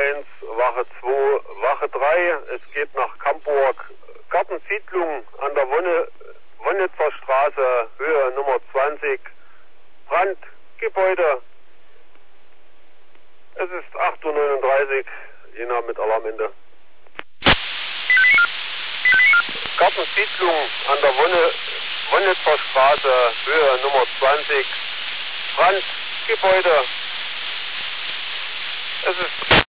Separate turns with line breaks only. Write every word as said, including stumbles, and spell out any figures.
eins, Wache zwei, Wache drei. Es geht nach Kamburg. Gartensiedlung an der Wonne, Wonnitzer Straße, Höhe Nummer zwanzig. Brandgebäude. Es ist acht Uhr neununddreißig, Jena mit Alarmende. Gartensiedlung an der Wonne, Wonnitzer Straße, Höhe Nummer zwanzig. Brandgebäude. Es ist